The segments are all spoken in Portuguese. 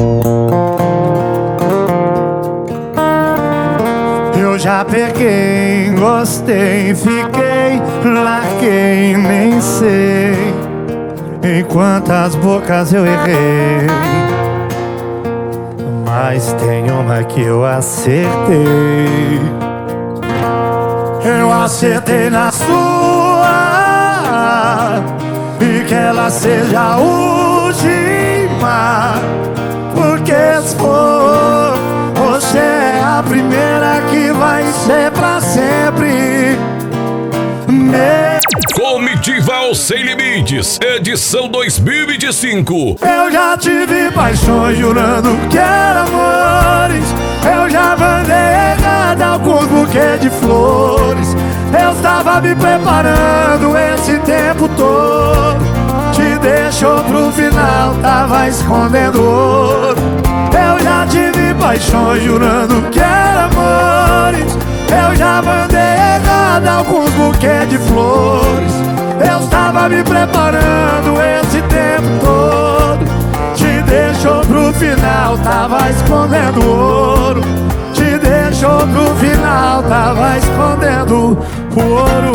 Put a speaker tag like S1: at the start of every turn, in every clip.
S1: Eu já peguei, gostei, fiquei, larguei, nem sei em quantas bocas eu errei, mas tem uma que eu acertei. Eu acertei na sua, e que ela seja a última, porque se for, você é a primeira que vai ser pra sempre.
S2: Comitiva Sem Limites, edição 2025.
S1: Eu já tive paixões jurando que eram amores. Eu já mandei errado alguns buquês de flores. Eu estava me preparando esse tempo todo. Te deixou pro final, tava escondendo ouro. Eu já tive paixões jurando que eram amores. Eu já mandei errado alguns buquês de flores. Eu estava me preparando esse tempo todo. Te deixou pro final, tava escondendo ouro. Te deixou pro final, tava escondendo o ouro.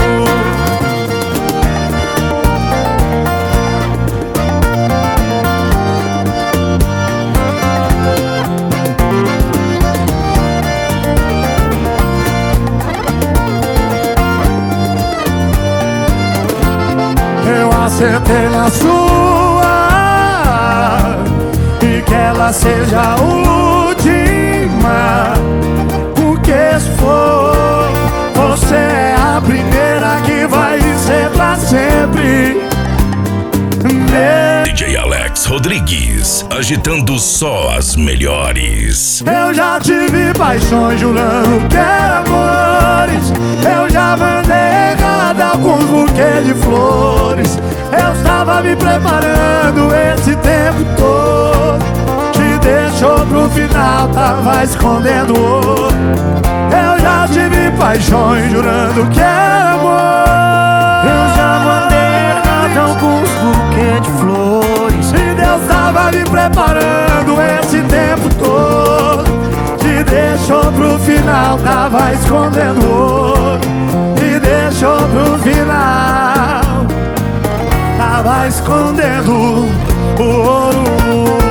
S1: Eu acertei na sua, e que ela seja a última, porque se for, você é a primeira que vai ser pra sempre.
S2: DJ Alex Rodrigues, agitando só as melhores.
S1: Eu já tive paixões jurando que eram amores. Eu já mandei errado alguns buquês de flores. Eu estava me preparando esse tempo todo. Te deixou pro final, tava escondendo ouro. Eu já tive paixões jurando que era amor. Eu já mandei errado alguns buquês de flores. E Deus tava me preparando esse tempo todo. Te deixou pro final, tava escondendo ouro. Te deixou pro final, tava escondendo o ouro.